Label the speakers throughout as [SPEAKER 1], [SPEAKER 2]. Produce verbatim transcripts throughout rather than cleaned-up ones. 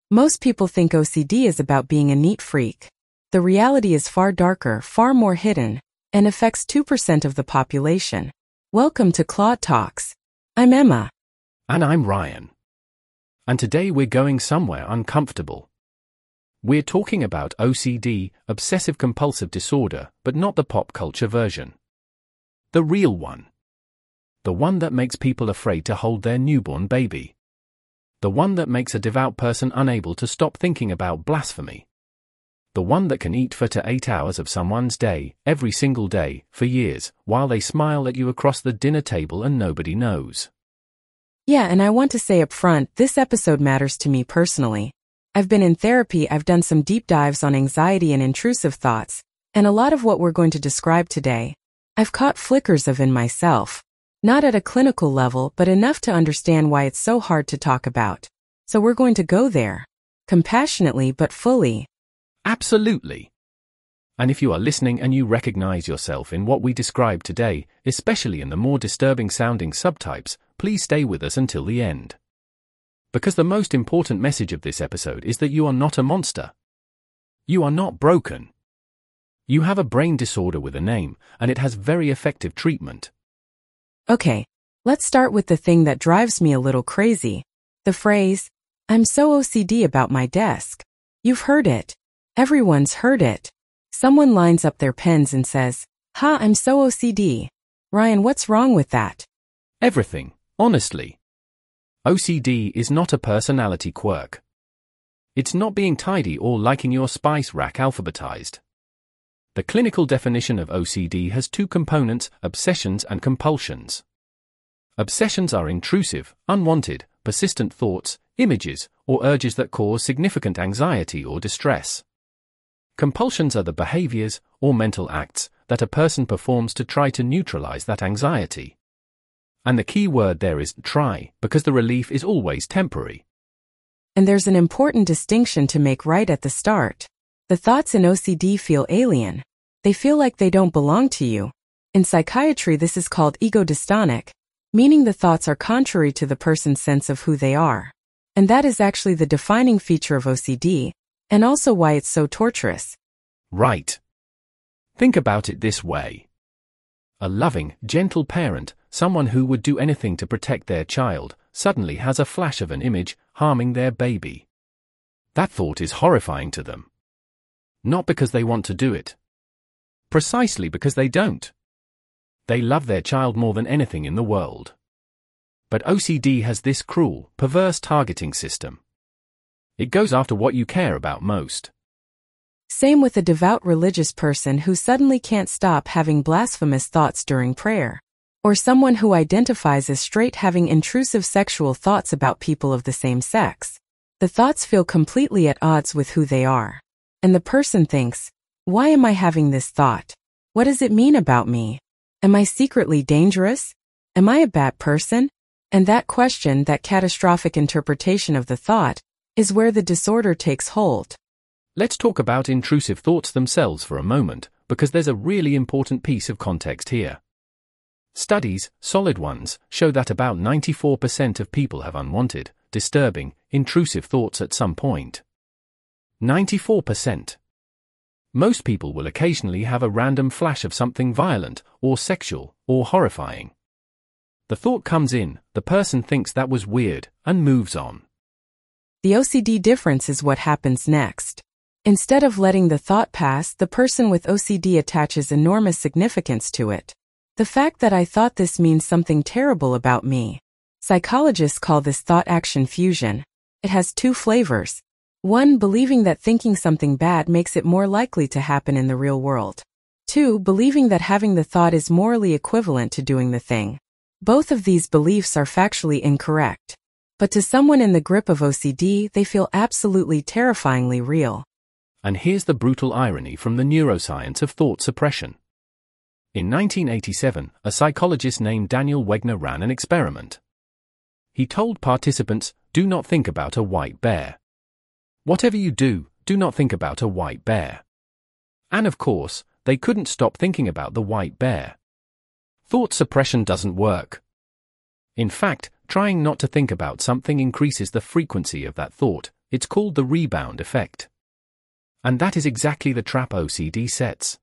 [SPEAKER 1] Most people think O C D is about being a neat freak. The reality is far darker, far more hidden, and affects two percent of the population. Welcome to Claude Talks. I'm Emma.
[SPEAKER 2] And I'm Ryan. And today we're going somewhere uncomfortable. We're talking about O C D, obsessive-compulsive disorder, but not the pop culture version. The real one. The one that makes people afraid to hold their newborn baby. The one that makes a devout person unable to stop thinking about blasphemy. The one that can eat for to eight hours of someone's day, every single day, for years, while they smile at you across the dinner table and nobody knows.
[SPEAKER 1] Yeah, and I want to say up front, this episode matters to me personally. I've been in therapy, I've done some deep dives on anxiety and intrusive thoughts, and a lot of what we're going to describe today, I've caught flickers of in myself. Not at a clinical level, but enough to understand why it's so hard to talk about. So we're going to go there. Compassionately but fully.
[SPEAKER 2] Absolutely. And if you are listening and you recognize yourself in what we described today, especially in the more disturbing sounding subtypes, please stay with us until the end. Because the most important message of this episode is that you are not a monster. You are not broken. You have a brain disorder with a name, and it has very effective treatment.
[SPEAKER 1] Okay, let's start with the thing that drives me a little crazy. The phrase, I'm so O C D about my desk. You've heard it. Everyone's heard it. Someone lines up their pens and says, Ha, I'm so O C D. Ryan, what's wrong with that?
[SPEAKER 2] Everything, honestly. O C D is not a personality quirk. It's not being tidy or liking your spice rack alphabetized. The clinical definition of O C D has two components, obsessions and compulsions. Obsessions are intrusive, unwanted, persistent thoughts, images, or urges that cause significant anxiety or distress. Compulsions are the behaviors, or mental acts, that a person performs to try to neutralize that anxiety. And the key word there is try, because the relief is always temporary.
[SPEAKER 1] And there's an important distinction to make right at the start. The thoughts in O C D feel alien. They feel like they don't belong to you. In psychiatry, this is called ego dystonic, meaning the thoughts are contrary to the person's sense of who they are. And that is actually the defining feature of O C D, and also why it's so torturous.
[SPEAKER 2] Right. Think about it this way. A loving, gentle parent, someone who would do anything to protect their child, suddenly has a flash of an image harming their baby. That thought is horrifying to them. Not because they want to do it. Precisely because they don't. They love their child more than anything in the world. But O C D has this cruel, perverse targeting system. It goes after what you care about most.
[SPEAKER 1] Same with a devout religious person who suddenly can't stop having blasphemous thoughts during prayer. Or someone who identifies as straight having intrusive sexual thoughts about people of the same sex. The thoughts feel completely at odds with who they are. And the person thinks, why am I having this thought? What does it mean about me? Am I secretly dangerous? Am I a bad person? And that question, that catastrophic interpretation of the thought, is where the disorder takes hold.
[SPEAKER 2] Let's talk about intrusive thoughts themselves for a moment, because there's a really important piece of context here. Studies, solid ones, show that about ninety-four percent of people have unwanted, disturbing, intrusive thoughts at some point. ninety-four percent. Most people will occasionally have a random flash of something violent, or sexual, or horrifying. The thought comes in, the person thinks that was weird, and moves on.
[SPEAKER 1] The O C D difference is what happens next. Instead of letting the thought pass, the person with O C D attaches enormous significance to it. The fact that I thought this means something terrible about me. Psychologists call this thought-action fusion. It has two flavors. One, believing that thinking something bad makes it more likely to happen in the real world. Two, believing that having the thought is morally equivalent to doing the thing. Both of these beliefs are factually incorrect. But to someone in the grip of O C D, they feel absolutely terrifyingly real.
[SPEAKER 2] And here's the brutal irony from the neuroscience of thought suppression. In nineteen eighty-seven, a psychologist named Daniel Wegner ran an experiment. He told participants, do not think about a white bear. Whatever you do, do not think about a white bear. And of course, they couldn't stop thinking about the white bear. Thought suppression doesn't work. In fact, trying not to think about something increases the frequency of that thought, It's called the rebound effect. And that is exactly the trap O C D sets.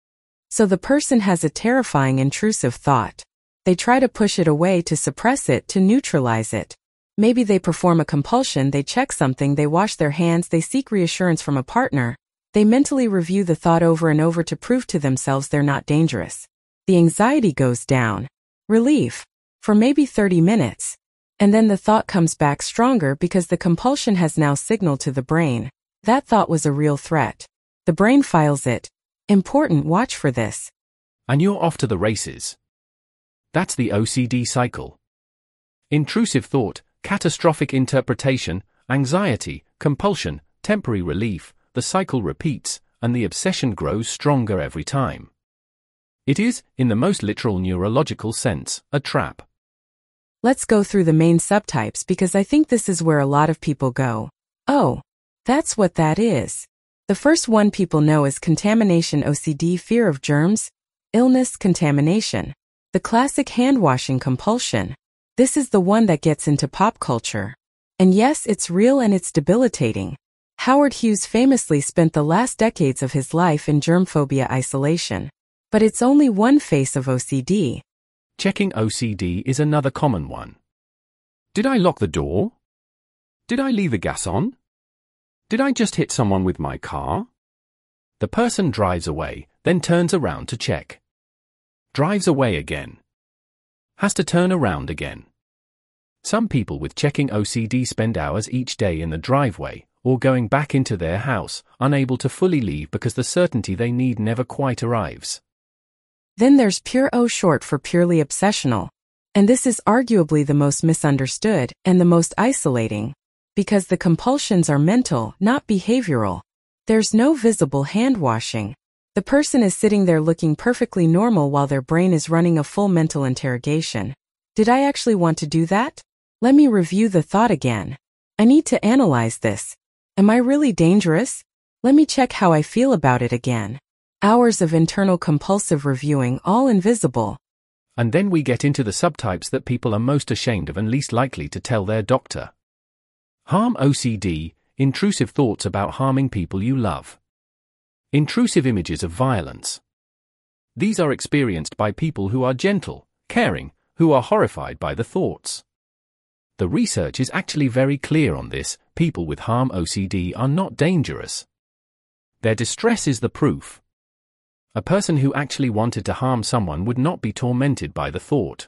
[SPEAKER 1] So the person has a terrifying intrusive thought. They try to push it away, to suppress it, to neutralize it. Maybe they perform a compulsion, they check something, they wash their hands, they seek reassurance from a partner. They mentally review the thought over and over to prove to themselves they're not dangerous. The anxiety goes down. Relief. For maybe thirty minutes. And then the thought comes back stronger because the compulsion has now signaled to the brain. That thought was a real threat. The brain files it. Important, watch for this.
[SPEAKER 2] And you're off to the races. That's the O C D cycle. Intrusive thought, catastrophic interpretation, anxiety, compulsion, temporary relief, the cycle repeats, and the obsession grows stronger every time. It is, in the most literal neurological sense, a trap.
[SPEAKER 1] Let's go through the main subtypes because I think this is where a lot of people go, oh, that's what that is. The first one people know is contamination O C D, fear of germs, illness, contamination. The classic hand-washing compulsion. This is the one that gets into pop culture. And yes, it's real and it's debilitating. Howard Hughes famously spent the last decades of his life in germophobia isolation. But it's only one face of O C D.
[SPEAKER 2] Checking O C D is another common one. Did I lock the door? Did I leave the gas on? Did I just hit someone with my car? The person drives away, then turns around to check. Drives away again. Has to turn around again. Some people with checking O C D spend hours each day in the driveway, or going back into their house, unable to fully leave because the certainty they need never quite arrives.
[SPEAKER 1] Then there's pure O, short for purely obsessional. And this is arguably the most misunderstood and the most isolating. Because the compulsions are mental, not behavioral. There's no visible hand-washing. The person is sitting there looking perfectly normal while their brain is running a full mental interrogation. Did I actually want to do that? Let me review the thought again. I need to analyze this. Am I really dangerous? Let me check how I feel about it again. Hours of internal compulsive reviewing, all invisible.
[SPEAKER 2] And then we get into the subtypes that people are most ashamed of and least likely to tell their doctor. Harm O C D, intrusive thoughts about harming people you love. Intrusive images of violence. These are experienced by people who are gentle, caring, who are horrified by the thoughts. The research is actually very clear on this. People with harm O C D are not dangerous. Their distress is the proof. A person who actually wanted to harm someone would not be tormented by the thought.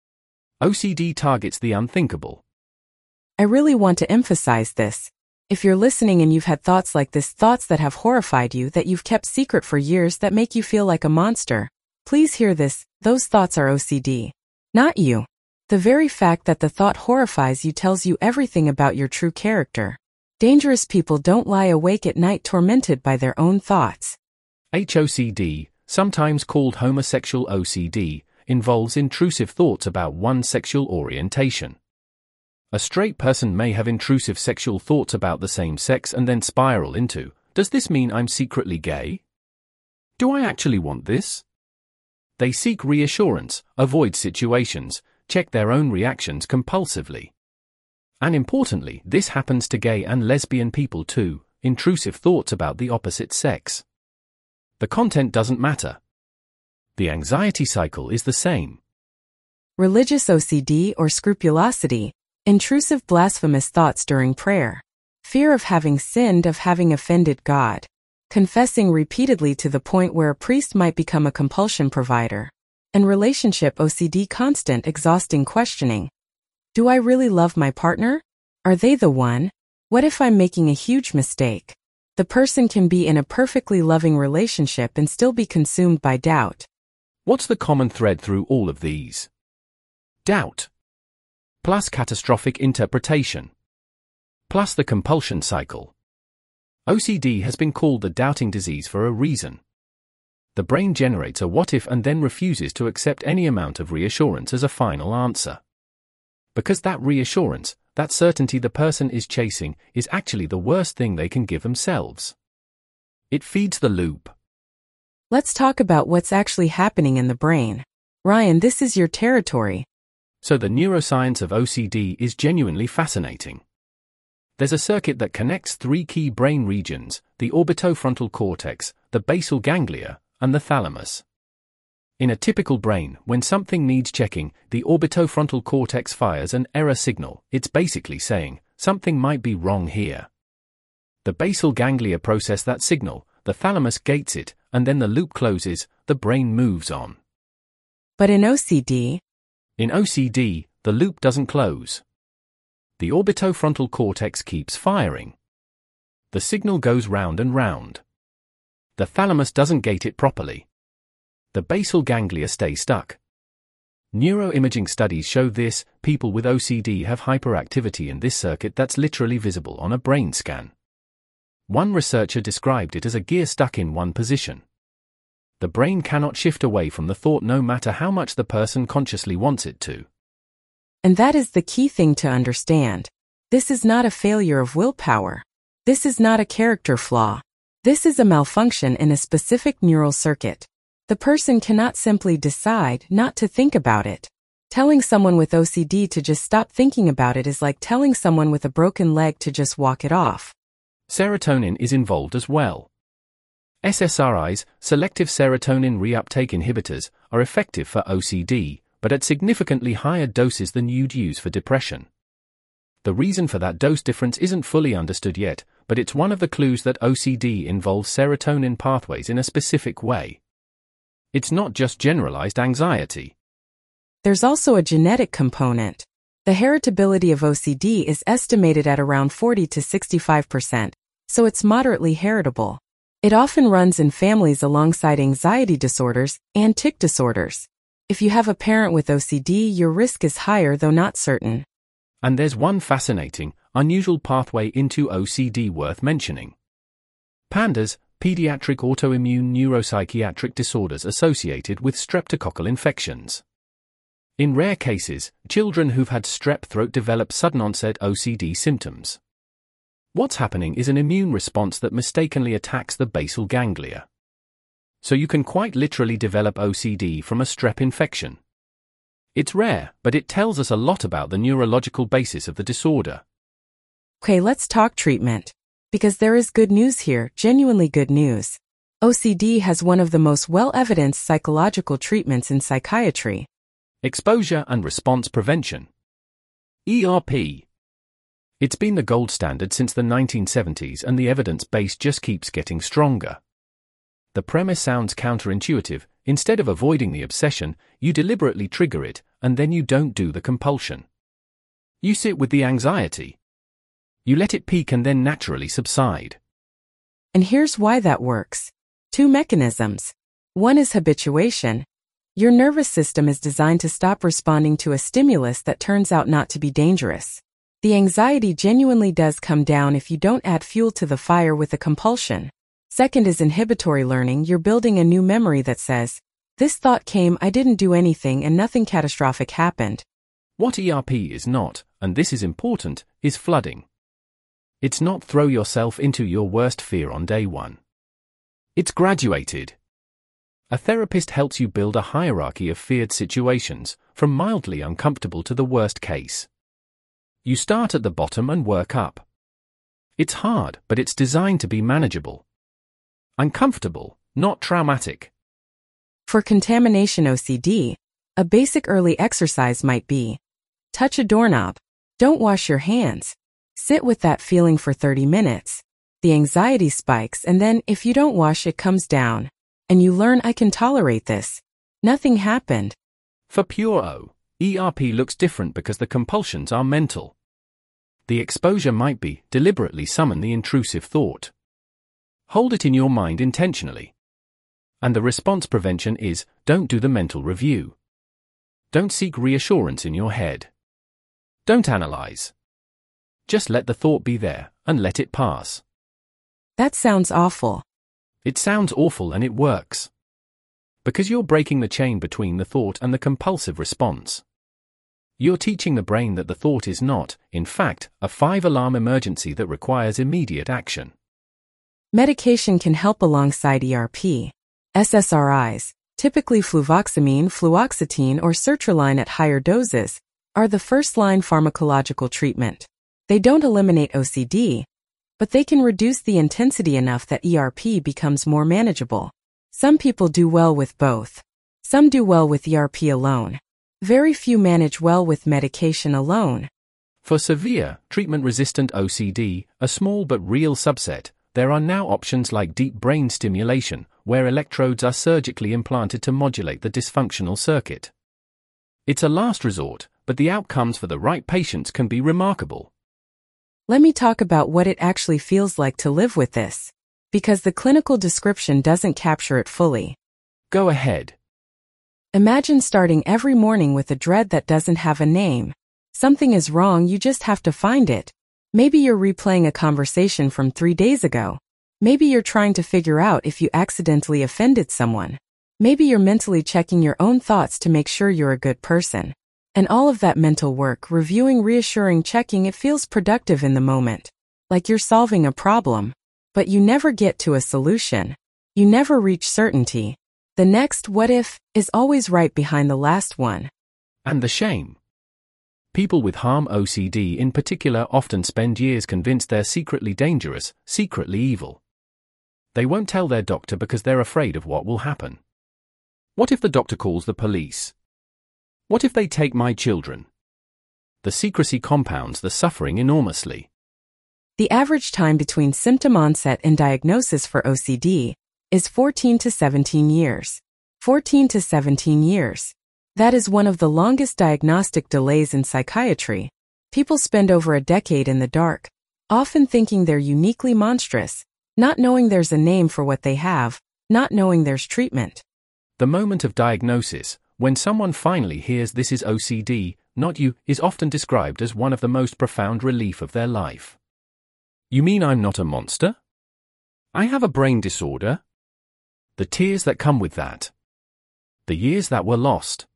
[SPEAKER 2] O C D targets the unthinkable.
[SPEAKER 1] I really want to emphasize this. If you're listening and you've had thoughts like this, thoughts that have horrified you, that you've kept secret for years, that make you feel like a monster, please hear this. Those thoughts are O C D. Not you. The very fact that the thought horrifies you tells you everything about your true character. Dangerous people don't lie awake at night tormented by their own thoughts.
[SPEAKER 2] H O C D, sometimes called homosexual O C D, involves intrusive thoughts about one's sexual orientation. A straight person may have intrusive sexual thoughts about the same sex and then spiral into, does this mean I'm secretly gay? Do I actually want this? They seek reassurance, avoid situations, check their own reactions compulsively. And importantly, this happens to gay and lesbian people too, intrusive thoughts about the opposite sex. The content doesn't matter. The anxiety cycle is the same.
[SPEAKER 1] Religious O C D or scrupulosity. Intrusive blasphemous thoughts during prayer. Fear of having sinned, of having offended God. Confessing repeatedly to the point where a priest might become a compulsion provider. And relationship O C D, constant exhausting questioning. Do I really love my partner? Are they the one? What if I'm making a huge mistake? The person can be in a perfectly loving relationship and still be consumed by doubt.
[SPEAKER 2] What's the common thread through all of these? Doubt. Plus catastrophic interpretation. Plus the compulsion cycle. O C D has been called the doubting disease for a reason. The brain generates a what if and then refuses to accept any amount of reassurance as a final answer. Because that reassurance, that certainty the person is chasing, is actually the worst thing they can give themselves. It feeds the loop.
[SPEAKER 1] Let's talk about what's actually happening in the brain. Ryan, this is your territory.
[SPEAKER 2] So the neuroscience of O C D is genuinely fascinating. There's a circuit that connects three key brain regions: the orbitofrontal cortex, the basal ganglia, and the thalamus. In a typical brain, when something needs checking, the orbitofrontal cortex fires an error signal. It's basically saying, something might be wrong here. The basal ganglia process that signal, the thalamus gates it, and then the loop closes, the brain moves on.
[SPEAKER 1] But in O C D?
[SPEAKER 2] In O C D, the loop doesn't close. The orbitofrontal cortex keeps firing. The signal goes round and round. The thalamus doesn't gate it properly. The basal ganglia stay stuck. Neuroimaging studies show this. People with O C D have hyperactivity in this circuit that's literally visible on a brain scan. One researcher described it as a gear stuck in one position. The brain cannot shift away from the thought no matter how much the person consciously wants it to.
[SPEAKER 1] And that is the key thing to understand. This is not a failure of willpower. This is not a character flaw. This is a malfunction in a specific neural circuit. The person cannot simply decide not to think about it. Telling someone with O C D to just stop thinking about it is like telling someone with a broken leg to just walk it off.
[SPEAKER 2] Serotonin is involved as well. S S R Is, selective serotonin reuptake inhibitors, are effective for O C D, but at significantly higher doses than you'd use for depression. The reason for that dose difference isn't fully understood yet, but it's one of the clues that O C D involves serotonin pathways in a specific way. It's not just generalized anxiety.
[SPEAKER 1] There's also a genetic component. The heritability of O C D is estimated at around forty to sixty-five percent, so it's moderately heritable. It often runs in families alongside anxiety disorders and tic disorders. If you have a parent with O C D, your risk is higher though not certain.
[SPEAKER 2] And there's one fascinating, unusual pathway into O C D worth mentioning. PANDAS, pediatric autoimmune neuropsychiatric disorders associated with streptococcal infections. In rare cases, children who've had strep throat develop sudden-onset O C D symptoms. What's happening is an immune response that mistakenly attacks the basal ganglia. So you can quite literally develop O C D from a strep infection. It's rare, but it tells us a lot about the neurological basis of the disorder.
[SPEAKER 1] Okay, let's talk treatment. Because there is good news here, genuinely good news. O C D has one of the most well-evidenced psychological treatments in psychiatry.
[SPEAKER 2] Exposure and response prevention. E R P. It's been the gold standard since the nineteen seventies, and the evidence base just keeps getting stronger. The premise sounds counterintuitive. Instead of avoiding the obsession, you deliberately trigger it, and then you don't do the compulsion. You sit with the anxiety. You let it peak and then naturally subside.
[SPEAKER 1] And here's why that works. Two mechanisms. One is habituation. Your nervous system is designed to stop responding to a stimulus that turns out not to be dangerous. The anxiety genuinely does come down if you don't add fuel to the fire with a compulsion. Second is inhibitory learning. You're building a new memory that says, this thought came, I didn't do anything, and nothing catastrophic happened.
[SPEAKER 2] What E R P is not, and this is important, is flooding. It's not throw yourself into your worst fear on day one. It's graduated. A therapist helps you build a hierarchy of feared situations, from mildly uncomfortable to the worst case. You start at the bottom and work up. It's hard, but it's designed to be manageable. Uncomfortable, not traumatic.
[SPEAKER 1] For contamination O C D, a basic early exercise might be, touch a doorknob, don't wash your hands, sit with that feeling for thirty minutes. The anxiety spikes, and then if you don't wash it comes down. And you learn, I can tolerate this. Nothing happened.
[SPEAKER 2] For pure O, E R P looks different because the compulsions are mental. The exposure might be, deliberately summon the intrusive thought. Hold it in your mind intentionally. And the response prevention is, don't do the mental review. Don't seek reassurance in your head. Don't analyze. Just let the thought be there, and let it pass.
[SPEAKER 1] That sounds awful.
[SPEAKER 2] It sounds awful, and it works. Because you're breaking the chain between the thought and the compulsive response. You're teaching the brain that the thought is not, in fact, a five-alarm emergency that requires immediate action.
[SPEAKER 1] Medication can help alongside E R P. S S R Is, typically fluvoxamine, fluoxetine, or sertraline at higher doses, are the first-line pharmacological treatment. They don't eliminate O C D, but they can reduce the intensity enough that E R P becomes more manageable. Some people do well with both. Some do well with E R P alone. Very few manage well with medication alone.
[SPEAKER 2] For severe, treatment-resistant O C D, a small but real subset, there are now options like deep brain stimulation, where electrodes are surgically implanted to modulate the dysfunctional circuit. It's a last resort, but the outcomes for the right patients can be remarkable.
[SPEAKER 1] Let me talk about what it actually feels like to live with this, because the clinical description doesn't capture it fully.
[SPEAKER 2] Go ahead.
[SPEAKER 1] Imagine starting every morning with a dread that doesn't have a name. Something is wrong, you just have to find it. Maybe you're replaying a conversation from three days ago. Maybe you're trying to figure out if you accidentally offended someone. Maybe you're mentally checking your own thoughts to make sure you're a good person. And all of that mental work, reviewing, reassuring, checking, it feels productive in the moment. Like you're solving a problem. But you never get to a solution. You never reach certainty. The next what if is always right behind the last one.
[SPEAKER 2] And the shame. People with harm O C D in particular often spend years convinced they're secretly dangerous, secretly evil. They won't tell their doctor because they're afraid of what will happen. What if the doctor calls the police? What if they take my children? The secrecy compounds the suffering enormously.
[SPEAKER 1] The average time between symptom onset and diagnosis for O C D is fourteen to seventeen years. fourteen to seventeen years. That is one of the longest diagnostic delays in psychiatry. People spend over a decade in the dark, often thinking they're uniquely monstrous, not knowing there's a name for what they have, not knowing there's treatment.
[SPEAKER 2] The moment of diagnosis, when someone finally hears this is O C D, not you, is often described as one of the most profound relief of their life. You mean I'm not a monster? I have a brain disorder? The tears that come with that. The years that were lost.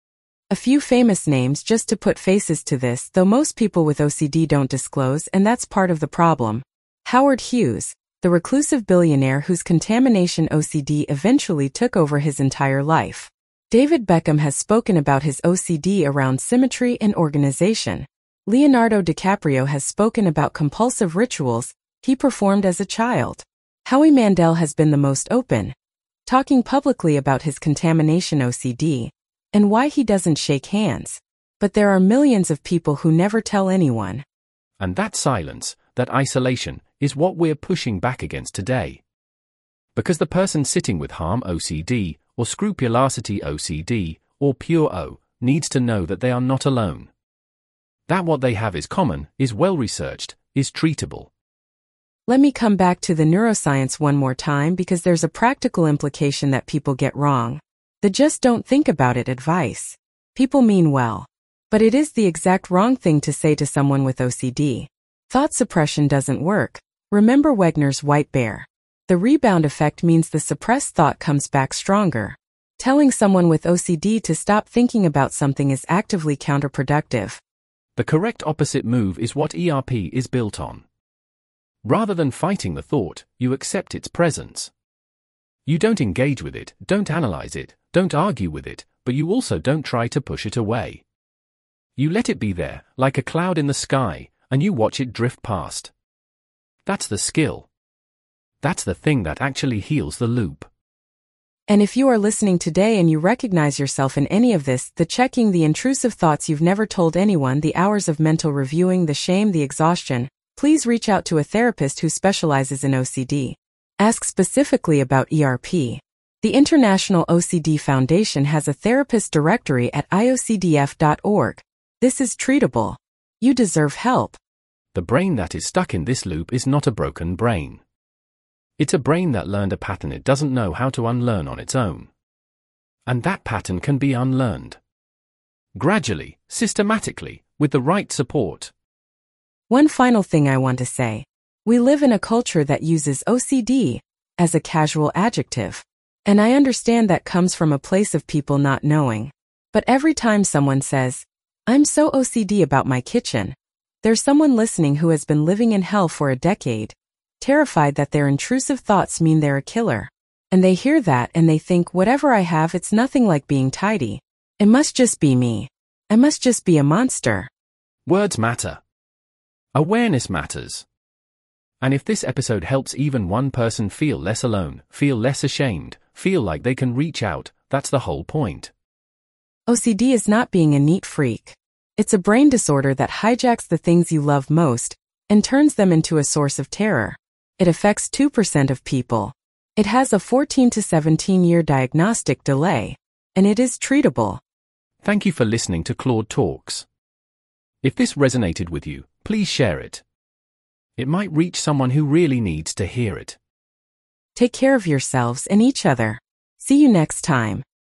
[SPEAKER 1] A few famous names just to put faces to this, though most people with O C D don't disclose, and that's part of the problem. Howard Hughes, the reclusive billionaire whose contamination O C D eventually took over his entire life. David Beckham has spoken about his O C D around symmetry and organization. Leonardo DiCaprio has spoken about compulsive rituals he performed as a child. Howie Mandel has been the most open, talking publicly about his contamination O C D and why he doesn't shake hands. But there are millions of people who never tell anyone.
[SPEAKER 2] And that silence, that isolation, is what we're pushing back against today. Because the person sitting with harm O C D, or scrupulosity O C D, or pure O, needs to know that they are not alone. That what they have is common, is well-researched, is treatable.
[SPEAKER 1] Let me come back to the neuroscience one more time because there's a practical implication that people get wrong. The just don't think about it advice. People mean well. But it is the exact wrong thing to say to someone with O C D. Thought suppression doesn't work. Remember Wegner's white bear. The rebound effect means the suppressed thought comes back stronger. Telling someone with O C D to stop thinking about something is actively counterproductive.
[SPEAKER 2] The correct opposite move is what E R P is built on. Rather than fighting the thought, you accept its presence. You don't engage with it, don't analyze it, don't argue with it, but you also don't try to push it away. You let it be there, like a cloud in the sky, and you watch it drift past. That's the skill. That's the thing that actually heals the loop.
[SPEAKER 1] And if you are listening today and you recognize yourself in any of this, the checking, the intrusive thoughts you've never told anyone, the hours of mental reviewing, the shame, the exhaustion, please reach out to a therapist who specializes in O C D. Ask specifically about E R P. The International O C D Foundation has a therapist directory at I O C D F dot org. This is treatable. You deserve help.
[SPEAKER 2] The brain that is stuck in this loop is not a broken brain. It's a brain that learned a pattern it doesn't know how to unlearn on its own. And that pattern can be unlearned. Gradually, systematically, with the right support.
[SPEAKER 1] One final thing I want to say. We live in a culture that uses O C D as a casual adjective. And I understand that comes from a place of people not knowing. But every time someone says, I'm so O C D about my kitchen, there's someone listening who has been living in hell for a decade, terrified that their intrusive thoughts mean they're a killer. And they hear that and they think, whatever I have, it's nothing like being tidy. It must just be me. I must just be a monster.
[SPEAKER 2] Words matter. Awareness matters. And if this episode helps even one person feel less alone, feel less ashamed, feel like they can reach out, that's the whole point.
[SPEAKER 1] O C D is not being a neat freak. It's a brain disorder that hijacks the things you love most and turns them into a source of terror. It affects two percent of people. It has a fourteen to seventeen year diagnostic delay, and it is treatable.
[SPEAKER 2] Thank you for listening to Claude Talks. If this resonated with you, please share it. It might reach someone who really needs to hear it.
[SPEAKER 1] Take care of yourselves and each other. See you next time.